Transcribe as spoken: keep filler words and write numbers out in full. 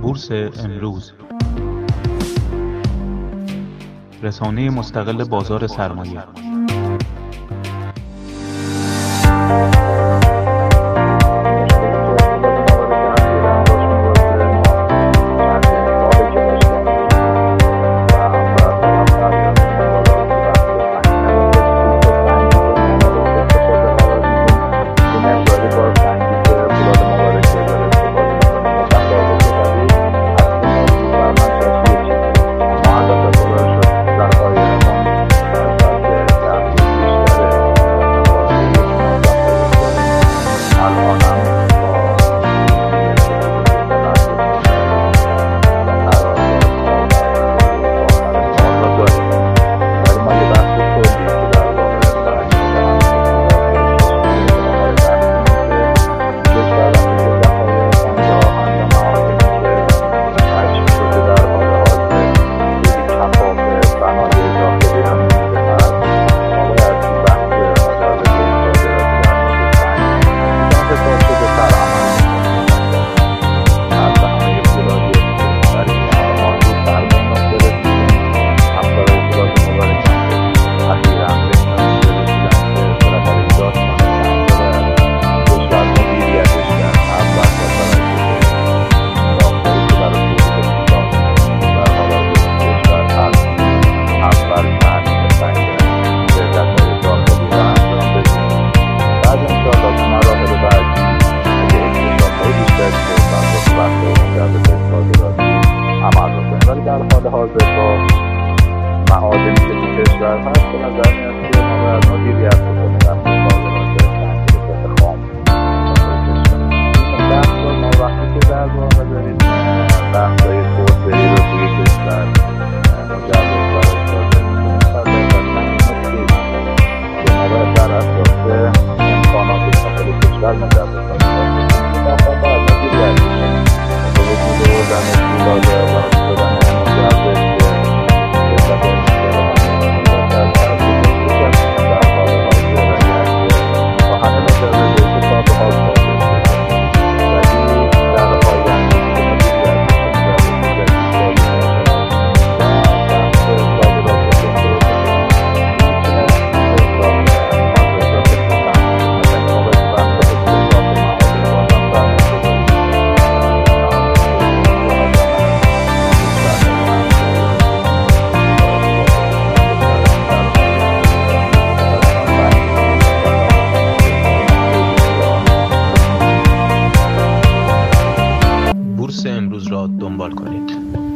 بورس امروز، رسانه مستقل بازار سرمایه. در حال حاضر با معادنی که تو کشور هست به نظر میاد که ما باید مدیریت بکنیم وقتی صادرات سنگ خام این بحث رو ما وقتی که در واقع داریم بحث‌های توسعه‌ای رو توی کشور مجوز برای صادر می‌کنیم صادرات سنگ که ما باید در اساس امکانات داخل کشور مجوز کنیم این بحث باید مدیریت بکنیم به وجود بردن پولاد و بورس امروز را دنبال کنید.